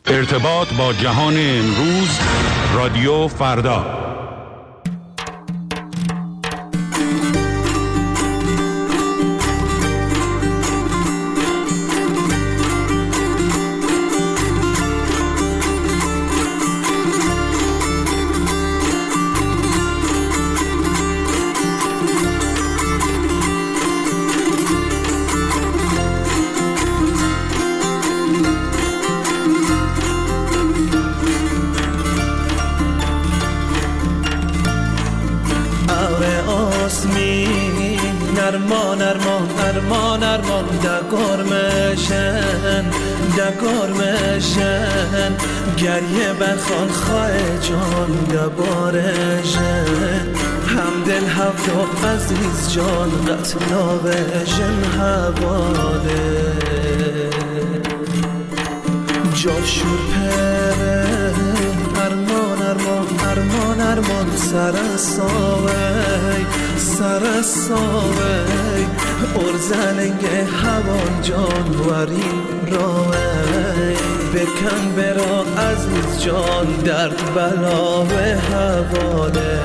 ارتباط با جهان امروز، رادیو فردا. دگرمشن گریه برخان خواه جان دبارشن همدل هفته عزیز جان قتلاوشن حواله جاشور پره ارمان ارمان ارمان ارمان سرساوی ارزلنگ هوان جان وریم راوی بکن برا عزیز جان درد بلا و حواله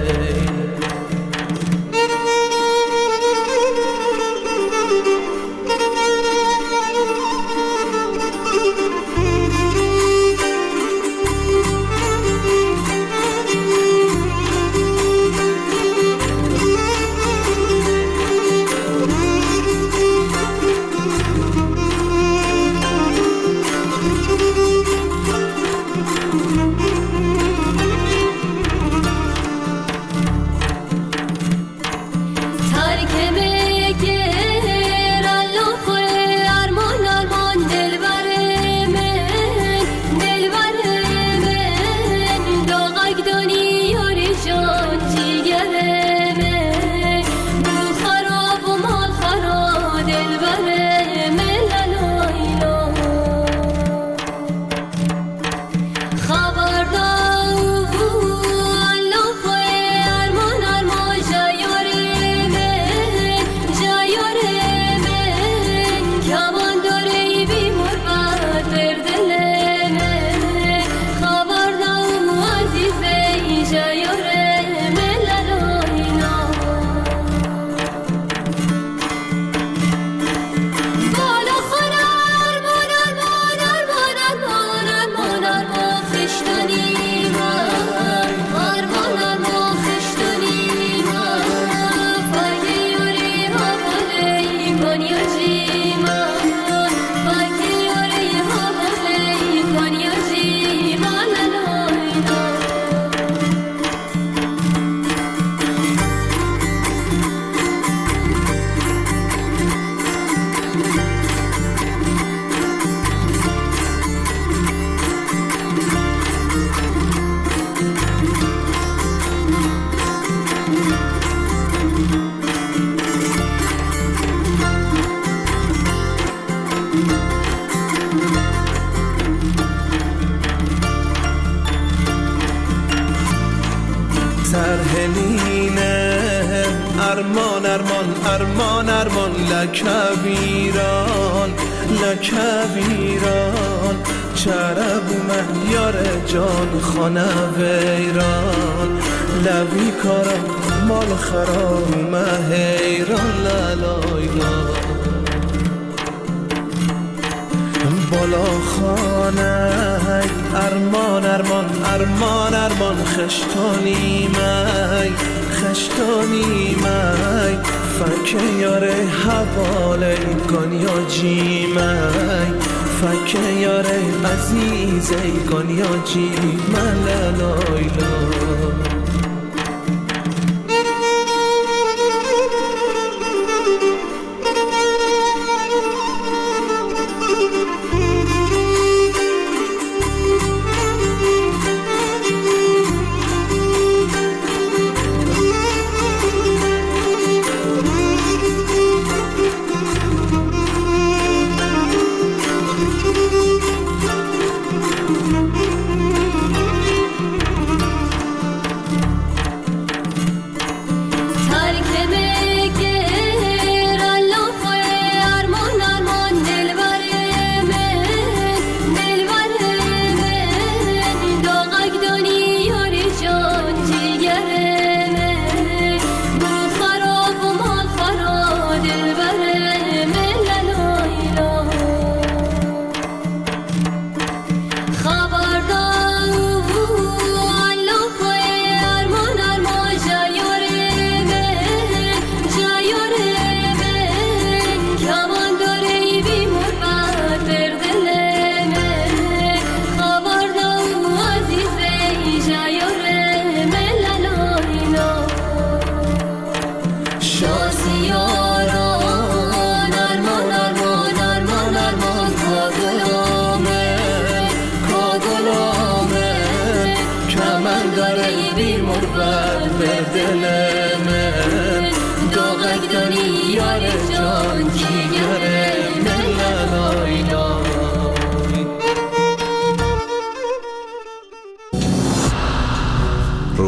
ارمان لکویران چرب من یار جان خانه ویران لبی کارم مال خرام حیران لالایلا بالا خانه ارمان خشتانی فکه یاره حواله گانیا جیمای فکه یاره عزیزه گانیا جیمای لالایلا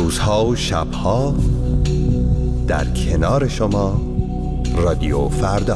روزها و شبها در کنار شما رادیو فردا.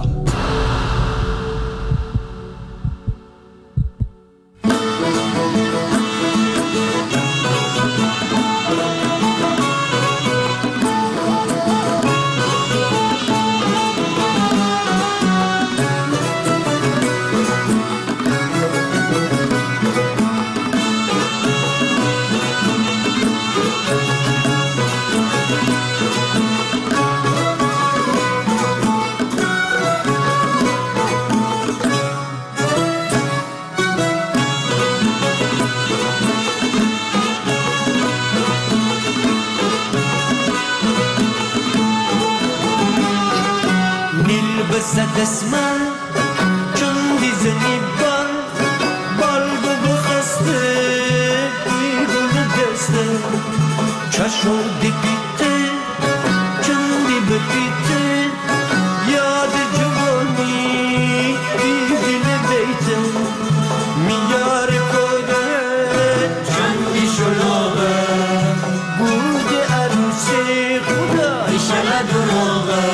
بزد اسمم چون دیزنی بال بخسته بیرون دسته چشم دی بیته چون دی بپیته یاد جوانی دیدین بیته میار کده چون دی شلوغه بود عروسی خدا ایشالا دروغه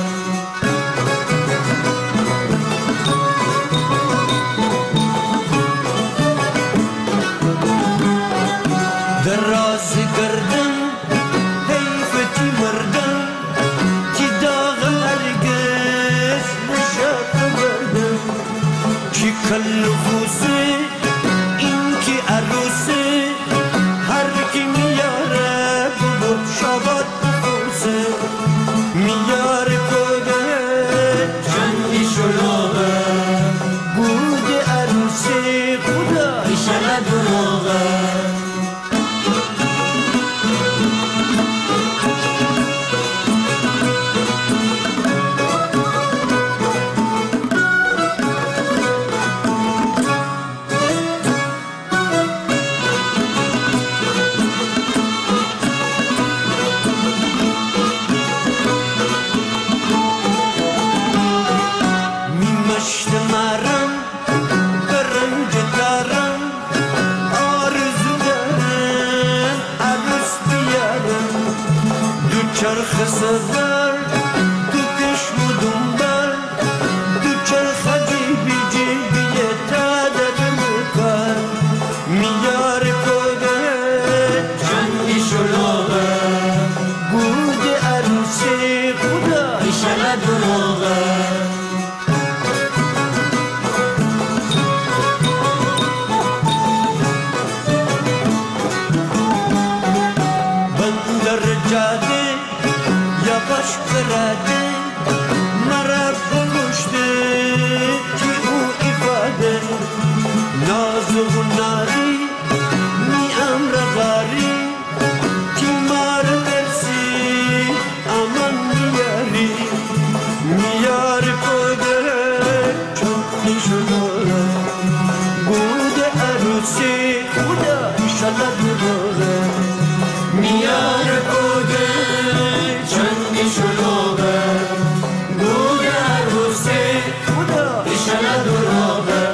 کل خوزه این که عروسه هر کی میاره بود شبات بخوزه میاره کده چندی شلوغه بود عروسه خدا ایشالا دروغه چرخ سفر تو کشم و دنبال تو چرخ جیبی جیبی تادر مکار میار کده چندی شلوغه بود عروسی خدا ایشالا دروغه بندر جاده یواش کرده مرا بکشته که او ifade ناز و ناری می امرغاری که مار برسی امان میاری میار کده چون شده بود عروسی خدا ایشالا دروغه میار کده چندی شلوغه بود عروسی خدا ایشالا دروغه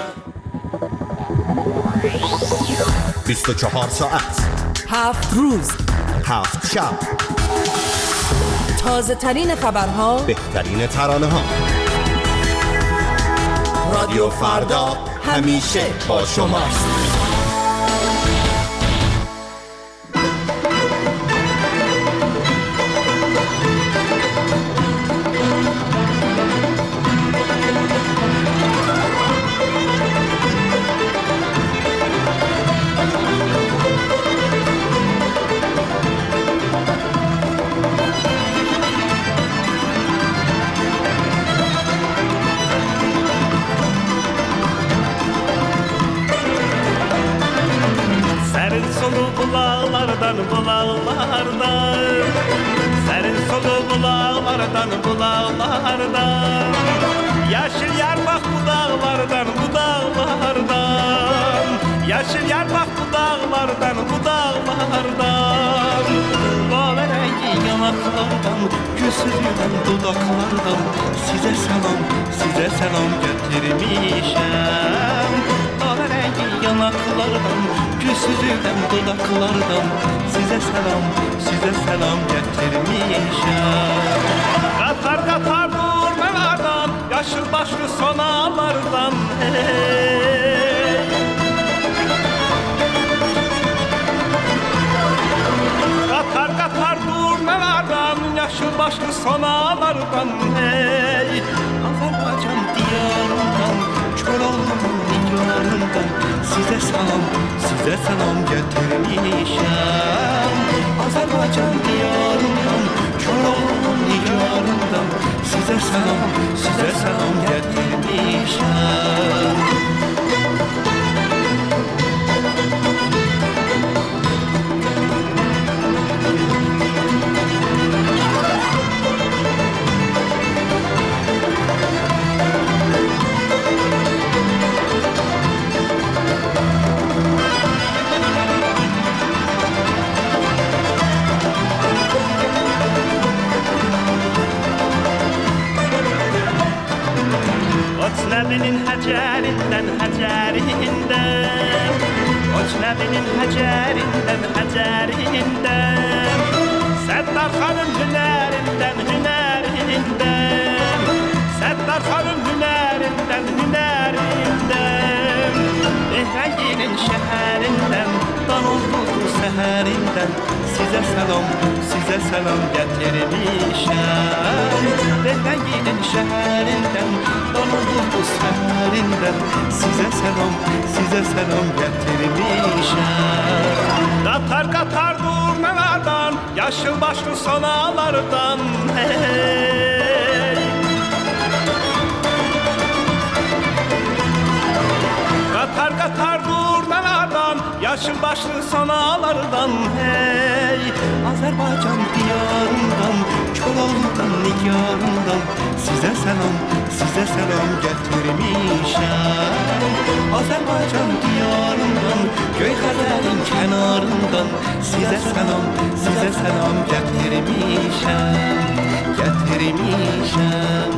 24 ساعت 7 روز 7 شب تازه ترین خبرها، بهترین ترانه ها. رادیو فردا همیشه با شماست. Bulağlardan Yeşil yarmak bu dağlardan, bu dağlardan Yeşil yarmak bu dağlardan, bu dağlardan Lalerengi yanaklardan, göğsünden dudaklardan Size selam getirmişem Lalerengi yanaklardan, süzülen dudaklardan size selam getirmişim. Katar katar durmalardan, yaşıl başlı sonalardan hey. Katar katar durmalardan, yaşıl başlı sonalardan hey. Azerbaycan diyarından, Çorlu'nun nigarından size selam getirmişim. Azerbaycan diyarından, Çorlu'nun nigarından size selam getirmişim. Necnebenin həcərindən Necnebenin həcərindən Səddar xanım hünərindən Səddar xanım hünərindən Ehrənginin şəhərindən Danozludur səhərindən Size selam getirmişim. Ehrənginin şəhərindən Danozludur səhərindən Size selam getirmişim. Qatar durmalardan yaşıl başlı sonalardan hey. Qatar durmalardan yaşıl başlı sonalardan hey. Azerbaycan diyarından, Çorlu'nun nigarından size selam getirmişim. Azerbaycan diyarından, Göyxəzərin kənarından size selam getirmişim.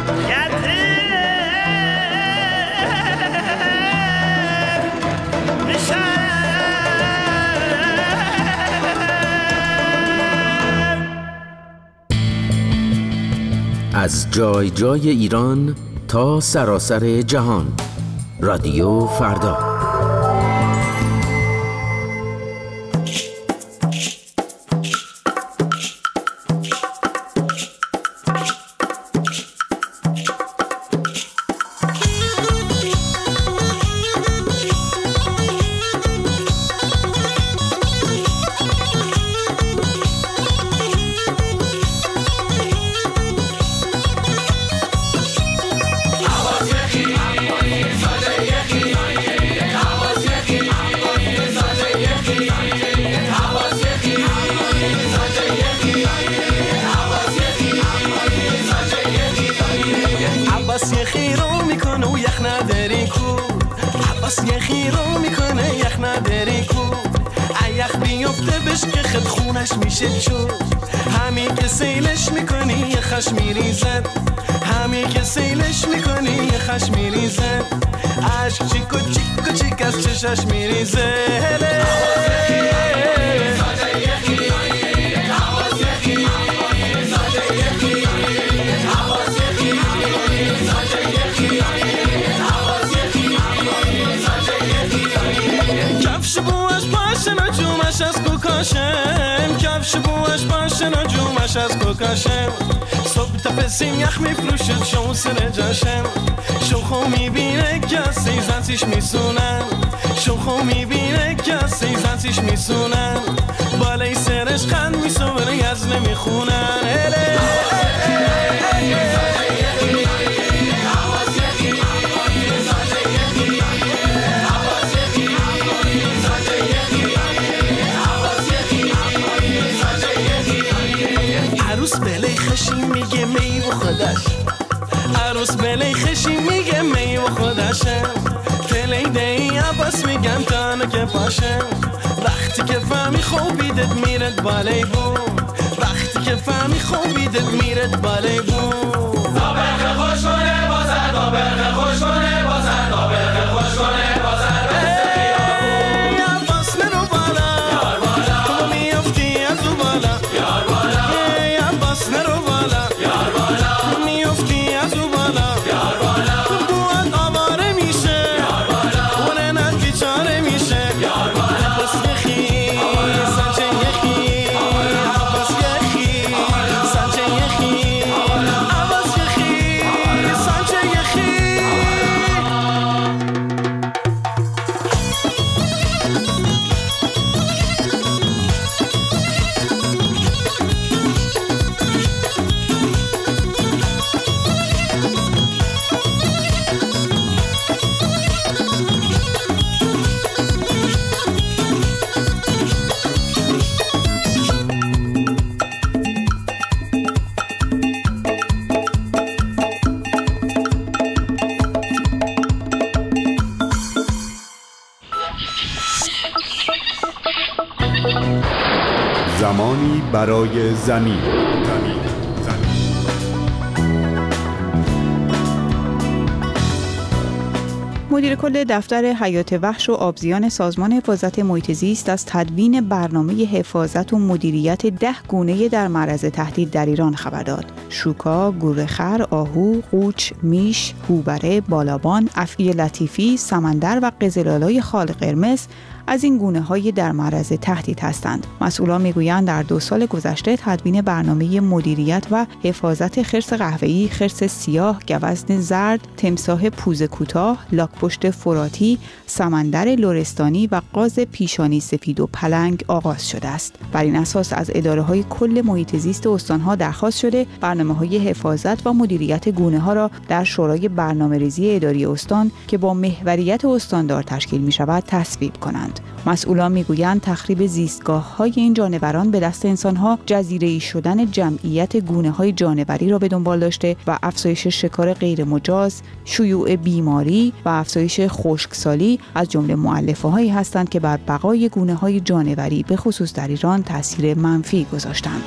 از جای جای ایران تا سراسر جهان. رادیو فردا. چشش میریزه کفش بوش پاشن و جومش از کوکاشم کفش بوش پاشن و جومش از کوکاشم صبح تپسیم یخ میفروشد شو سر جاشم شوخو میبینه که سیزنسیش میسونن شوخو میبینه که سیزنسیش میسونن بالای سرش خند میسونه یز نمیخونن عروس بلی خشی میگه می و خودش عروس بلی خشی میگه می و خودشه تلیده ای عباس میگم تانه که پاشه وقتی که فهمی خوبیدت میرد بالای بوم وقتی که فهمی خوبیدت میرد بالای بوم دابرخ خوش کنه بازر دابرخ خوش کنه بازر دابرخ خوش کنه بازر بسته خیابون عباس زمانی برای زمین. مدیر کل دفتر حیات وحش و آبزیان سازمان حفاظت محیط زیست از تدوین برنامه حفاظت و مدیریت 10 گونه در معرض تهدید در ایران خبر داد. شوکا، گورخر، آهو، قوچ، میش، هوبره، بالابان، افعی لطیفی، سمندر و قزل‌آلای خال قرمز از این گونه‌های در معرض تهدید هستند. مسئولان میگویند در 2 سال گذشته تدوین برنامه مدیریت و حفاظت خرس قهوه‌ای، خرس سیاه، گوزن زرد، تمساح پوزه کوتاه، لاک‌پشت فراتی، سمندر لرستانی و قاز پیشانی سفید و پلنگ آغاز شده است. بر این اساس از اداره‌های کل محیط زیست استان‌ها درخواست شده برنامه‌های حفاظت و مدیریت گونه‌ها را در شورای برنامه‌ریزی اداری استان که با محوریت استاندار تشکیل می‌شود تصویب کنند. مسئولان میگویند تخریب زیستگاه‌های این جانوران به دست انسان‌ها جزیره‌ای شدن جمعیت گونه‌های جانوری را به دنبال داشته و افزایش شکار غیرمجاز، شیوع بیماری و افزایش خشکسالی از جمله مؤلفه‌هایی هستند که بر بقای گونه‌های جانوری به خصوص در ایران تأثیر منفی گذاشتند.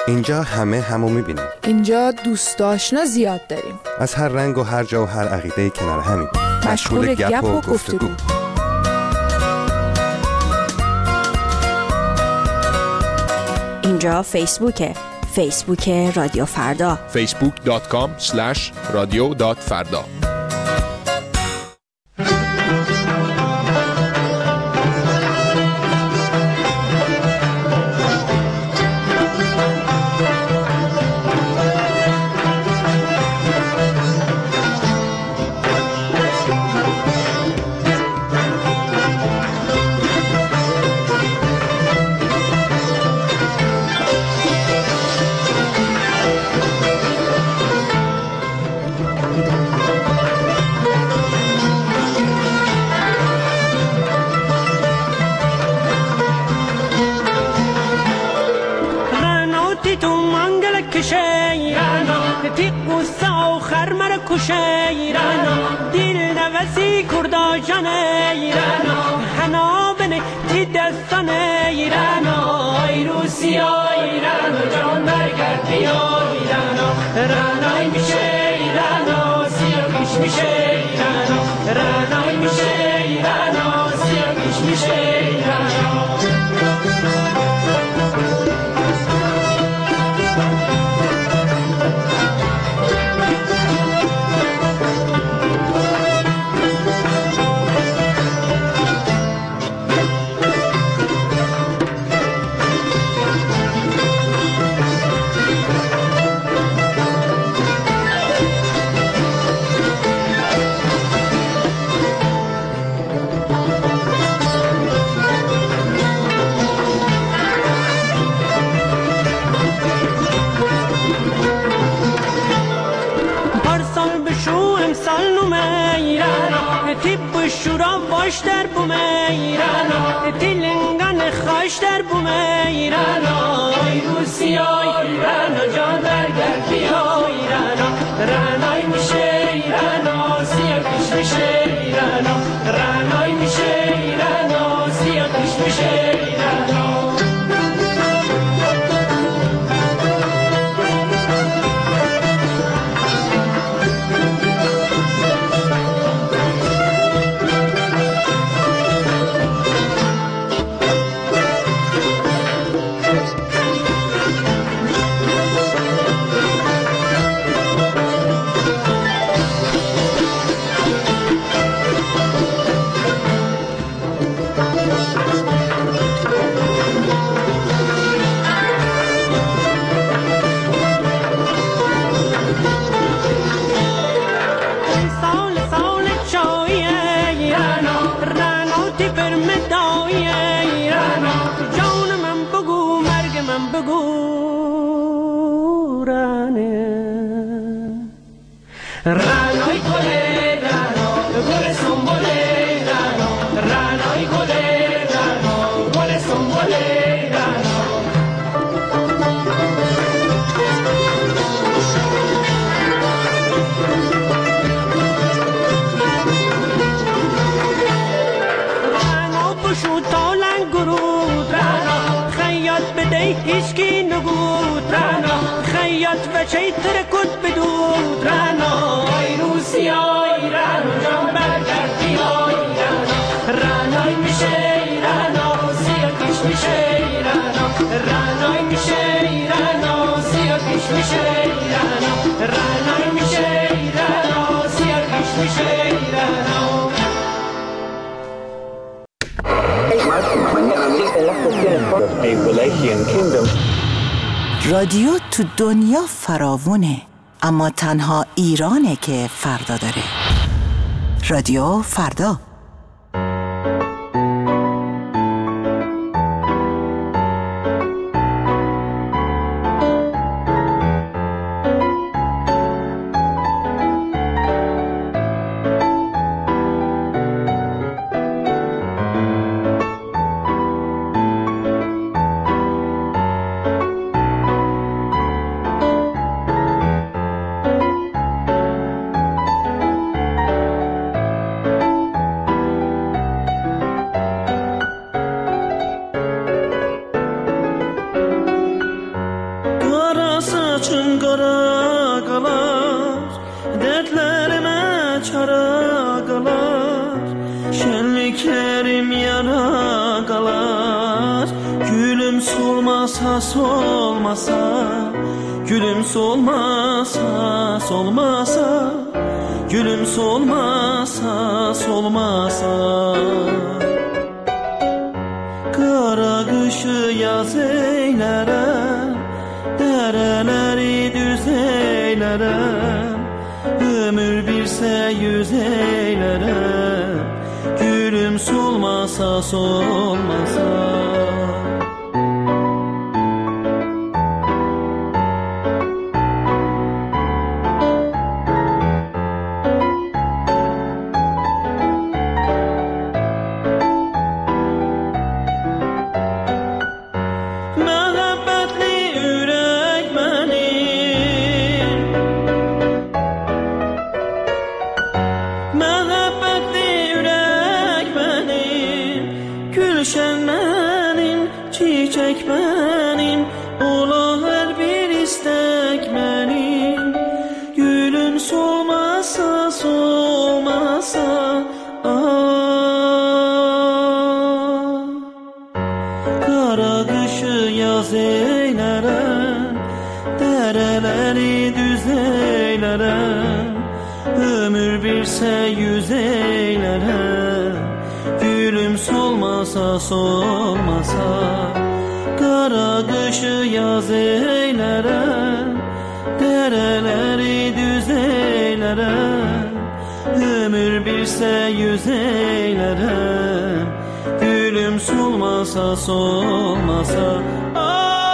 اینجا همو میبینیم. اینجا دوست آشنا زیاد داریم. از هر رنگ و هر جا و هر عقیده کنار همیم. مشغول گپ و گفتگو. اینجا فیسبوک رادیو فردا. facebook.com/radio.farda. دل نوسی کردا جان ایرانا حنا بنه تی دستان ایرانا ای روسیا ایرانا جان برگرد بیا ایرانا رانای میشه ایرانا سیاکش میشه ایرانا رانای میشه ایرانا سیاکش میشه ایرانا شورا باش در بومیرانا تلنگان خاش در بومیرانا ای روسیا ایرانا جان برگرد بیا ایرانا رانای میشه ایرانا سیاکش میشه ایرانا رانای میشه ایرانا سیاکش میشه ایرانا رانای گله رانو گل سنبله رانو رانای گله رانو گل سنبله رانو رانو بشو تالن گرود رانو خیاط بده هیچکی نگود رانو خیاط بچه ترکود بدود رانو ای روسیا ایرانو جان برگرد بیا ایرانو رانای میشه ایرانو سیاکش میشه ایرانو رانای میشه ایرانو سیاکش میشه ایرانو رانای میشه ایرانو سیاکش میشه ایرانو رادیو تو دنیا فراوونه، اما تنها ایرانه که فردا داره. رادیو فردا. solmasa solmasa, gülüm solmasa solmasa, gülüm solmasa solmasa. Kara kışı yaz eylerem, dereleri düz eylerem, ömür birse yüz eylerem, gülüm solmasa solmasa. Yüz eylerem, gülüm solmasa solmasa. Kara kışı yaz eylerem, dereleri düz eylerem, ömür birse yüz eylerem, gülüm solmasa solmasa.